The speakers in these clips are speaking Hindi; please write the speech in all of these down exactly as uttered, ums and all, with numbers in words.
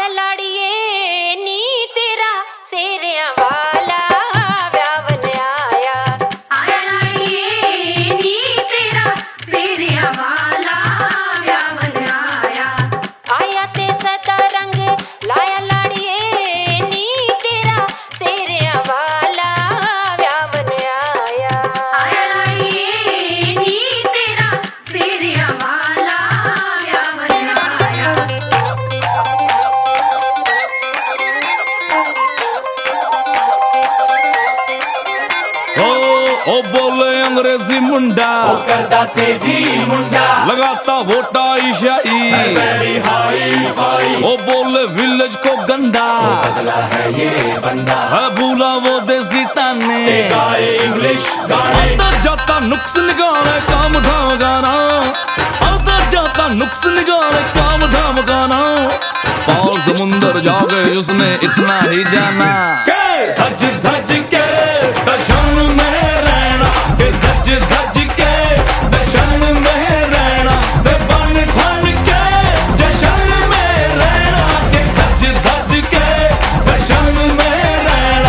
आया लाड़िए नी तेरा सेरिया वाला व्यावन आया। आया लाड़िए नी तेरा सेरिया वाला व्यावन आया। आया ते सदा रंग लाया लाड़िए नी तेरा सेरिया वाला व्यावन आया। आया लाड़िए नी तेरा सेरिया वाला व्यावन आया। ओ बोले अंग्रेजी मुंडा, ओ करदा तेजी मुंडा, लगाता वोटा ईशाई, ओ बोले विलेज को गंदा, बदला है ये बंदा, है भूला वो देसी ताने, गाए इंग्लिश गाने, आता जाता नुक्स निकाले काम धाम गाना, आता जाता नुक्स निकाले काम धाम गाना। पार समुंदर जाके उसने इतना ही जाना के सज धज के दर्शन में रहना, के सज धज के दर्शन में रहना, ते बन ठन के जशन में रहना, के सज धज के दर्शन में रहना।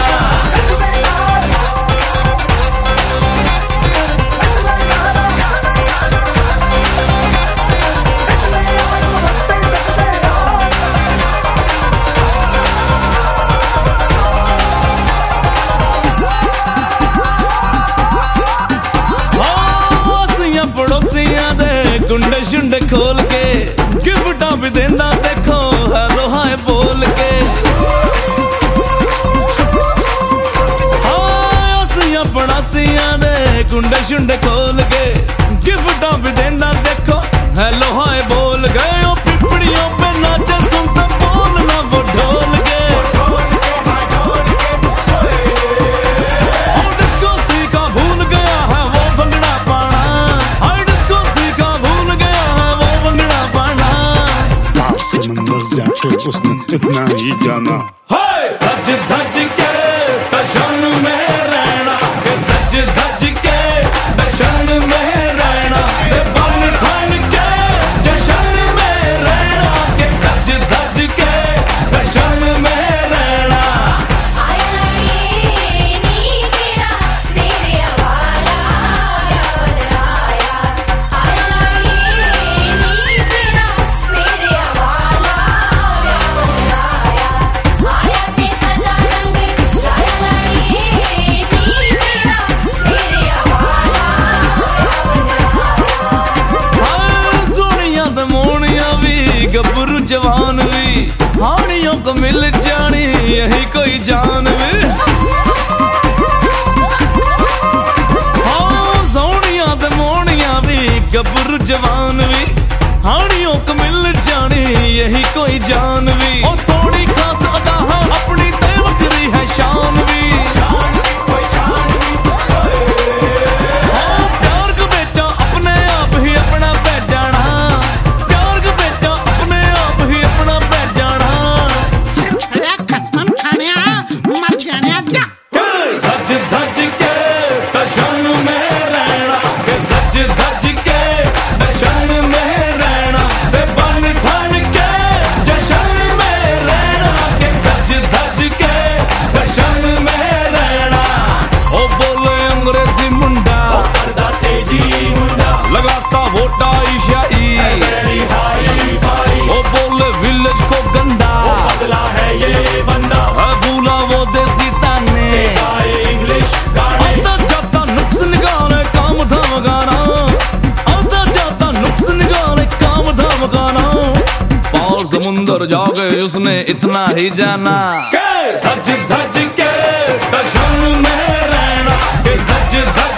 पड़ोसियां दे गुंडे शुंडे खोल के गिफ्टा भी देंदा देखो हेलो हाय बोल के। हाँ असियां पड़ोसियां दे गुंडे शुंडे खोल के गिफ्टा भी देंदा देखो हेलो हाय बोल के। ओ पिपड़ियों पे नाचे सुनता बोलना वो ढोल के। ओ डिस्को सीखा भूल गया है वो भंगड़ा पाना, जाके उसने इतना ही जाना। हाय सज धज के दर्शन में रहना, के सज धज के दर्शन में रहना, ते बन ठन के जशन में रहना, के सज धज के दर्शन में रहना। आया लाड़िए नी तेरा सेरिया वाला व्यावन आया। आया लाड़िए नी तेरा सेरिया वाला व्यावन आया। आया ते सदा रंग लाया लाड़िए नी तेरा सेरिया वाला व्यावन आया। हाँ सोनिया ते मोनिया भी गब्बरू जवान भी हानियों को मिल जानी यही कोई जान भी। हाँ सोनिया ते मोनिया भी गब्बरू जवान भी हानियों को मिल जानी यही कोई जान भी। और थोड़ी खास अदा है अपनी ते वखरी है शान भी। हाँ प्यार को बेचा अपने आप ही अपना पै जाना, प्यार को बेचा अपने आप ही अपना पै जाना। सरसरा कसमन खाने मर जाने जा। के सज धज के दर्शन में रहना, के सज धज के दर्शन में रहना, ते बन ठन के जशन में रहना, के सज धज के दर्शन में रहना। ओ बोले अंग्रेजी मुंडा, ओ करदा तेजी मुंडा, लगाता वोटा ईशाई, वेरी हाई फाई, ओ बोले विलेज को गंदा, बदला है ये बंदा, है भूला वो देसी ताने, गाए इंग्लिश गाने, आता जाता नुक्स निकाले काम धाम गाना, आता जाता नुक्स निकाले काम धाम गाना। पार समुंदर जाके उसने इतना ही जाना के सज धज के दर्शन में रहना, के सज धज